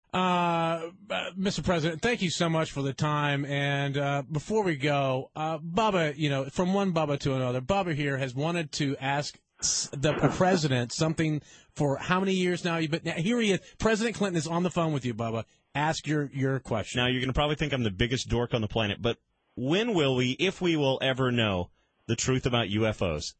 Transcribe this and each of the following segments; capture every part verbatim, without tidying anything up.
Uh, uh, Mister President, thank you so much for the time. And uh, before we go, uh, Bubba, you know, from one Bubba to another, Bubba here has wanted to ask the president something for how many years now? But now here he is. President Clinton is on the phone with you, Bubba. Ask your, your question. Now, you're going to probably think I'm the biggest dork on the planet, but when will we, if we will ever know, the truth about U F Os?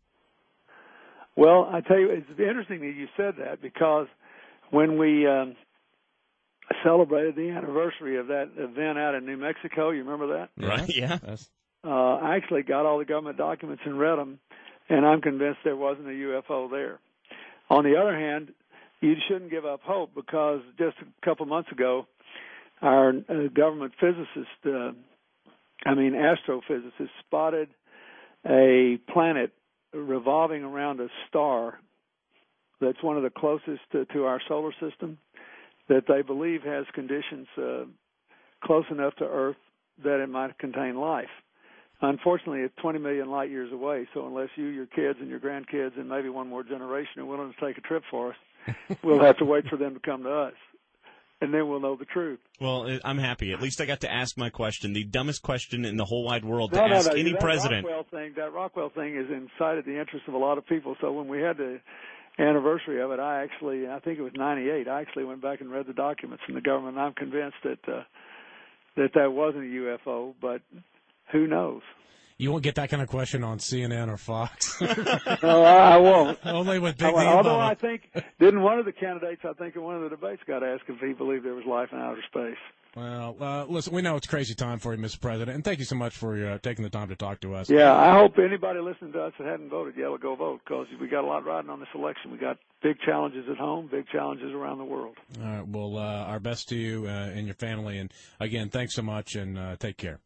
Well, I tell you, it's interesting that you said that because when we um, celebrated the anniversary of that event out in New Mexico, you remember that? Right, yeah. Uh, I actually got all the government documents and read them, and I'm convinced there wasn't a U F O there. On the other hand, you shouldn't give up hope because just a couple months ago, our uh, government physicist, uh, I mean astrophysicist, spotted a planet revolving around a star that's one of the closest to, to our solar system that they believe has conditions uh, close enough to Earth that it might contain life. Unfortunately, it's twenty million light years away, so unless you, your kids, and your grandkids, and maybe one more generation are willing to take a trip for us, we'll have to wait for them to come to us, and then we'll know the truth. Well, I'm happy. At least I got to ask my question, the dumbest question in the whole wide world no, to no, ask no, any that president. Rockwell thing, that Rockwell thing is inside of the interest of a lot of people, so when we had the anniversary of it, I actually, I think it was ninety-eight, I actually went back and read the documents from the government, and I'm convinced that uh, that that wasn't a U F O, but who knows? You won't get that kind of question on C N N or Fox. No, I, I won't. Only with Big I, Name Although Bubba. I think, didn't one of the candidates, I think in one of the debates, got asked if he believed there was life in outer space. Well, uh, listen, we know it's a crazy time for you, Mister President, and thank you so much for uh, taking the time to talk to us. Yeah, I hope anybody listening to us that hadn't voted yet will go vote because we got a lot riding on this election. We got big challenges at home, big challenges around the world. All right, well, uh, our best to you uh, and your family. And, again, thanks so much, and uh, take care.